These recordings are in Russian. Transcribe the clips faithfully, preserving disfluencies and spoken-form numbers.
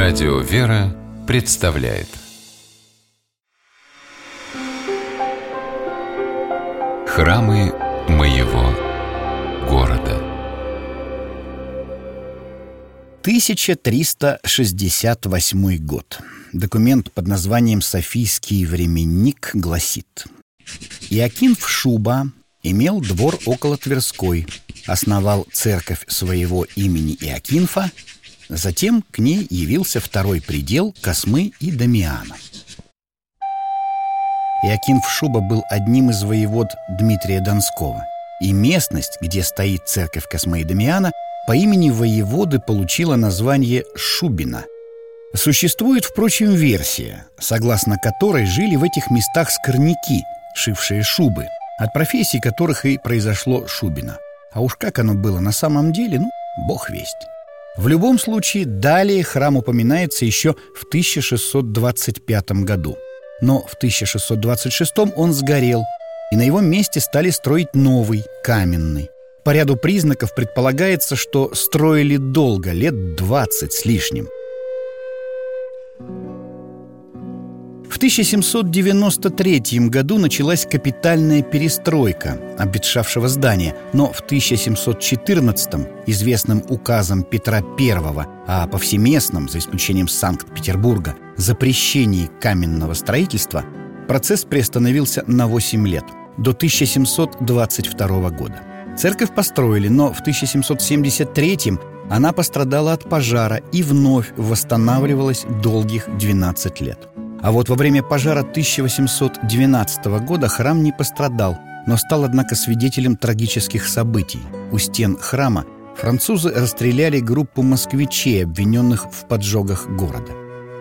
Радио «Вера» представляет Храмы моего города. тысяча триста шестьдесят восьмой год. Документ под названием «Софийский временник» гласит: Иоакинф Шуба имел двор около Тверской, основал церковь своего имени Иоакинфа, затем к ней явился второй предел Космы и Дамиана. Иоакинф Шуба был одним из воевод Дмитрия Донского, и местность, где стоит церковь Космы и Дамиана, по имени воеводы получила название Шубина. Существует, впрочем, версия, согласно которой жили в этих местах скорняки, шившие шубы, от профессий которых и произошло Шубино. А уж как оно было на самом деле, ну, бог весть. В любом случае, далее храм упоминается еще в тысяча шестьсот двадцать пятом году. Но в тысяча шестьсот двадцать шестом он сгорел, и на его месте стали строить новый, каменный. По ряду признаков предполагается, что строили долго, лет двадцать с лишним. В тысяча семьсот девяносто третьем году началась капитальная перестройка обветшавшего здания, но в тысяча семьсот четырнадцатом известным указом Петра Первого о повсеместном, за исключением Санкт-Петербурга, запрещении каменного строительства процесс приостановился на восемь лет, до тысяча семьсот двадцать второго года. Церковь построили, но в тысяча семьсот семьдесят третьем она пострадала от пожара и вновь восстанавливалась долгих двенадцать лет. А вот во время пожара тысяча восемьсот двенадцатого года храм не пострадал, но стал, однако, свидетелем трагических событий. У стен храма французы расстреляли группу москвичей, обвиненных в поджогах города.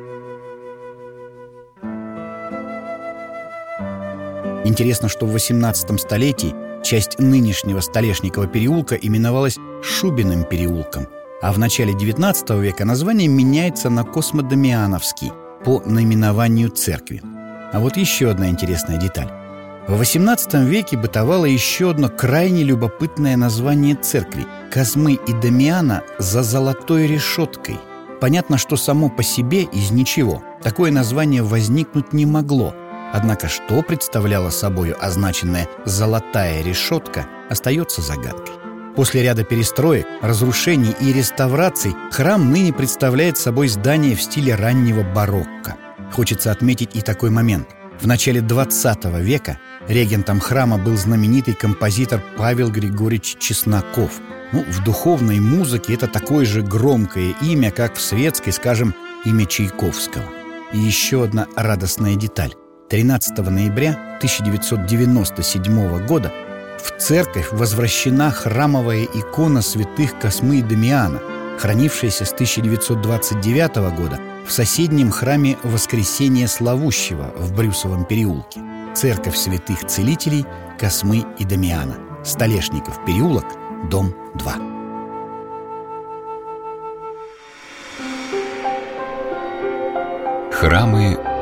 Интересно, что в восемнадцатом столетии часть нынешнего Столешникова переулка именовалась Шубиным переулком, а в начале девятнадцатого века название меняется на Космо-Дамиановский по наименованию церкви. А вот еще одна интересная деталь. В восемнадцатом веке бытовало еще одно крайне любопытное название церкви – Космы и Дамиана за золотой решеткой. Понятно, что само по себе из ничего такое название возникнуть не могло. Однако что представляла собой означенная «золотая решетка» остается загадкой. После ряда перестроек, разрушений и реставраций храм ныне представляет собой здание в стиле раннего барокко. Хочется отметить и такой момент. В начале двадцатого века регентом храма был знаменитый композитор Павел Григорьевич Чесноков. Ну, в духовной музыке это такое же громкое имя, как в светской, скажем, имя Чайковского. И еще одна радостная деталь. тринадцатого ноября тысяча девятьсот девяносто седьмого года в церковь возвращена храмовая икона святых Космы и Дамиана, хранившаяся с тысяча девятьсот двадцать девятого года в соседнем храме Воскресения Славущего в Брюсовом переулке. Церковь святых целителей Космы и Дамиана. Столешников переулок, дом два. Храмы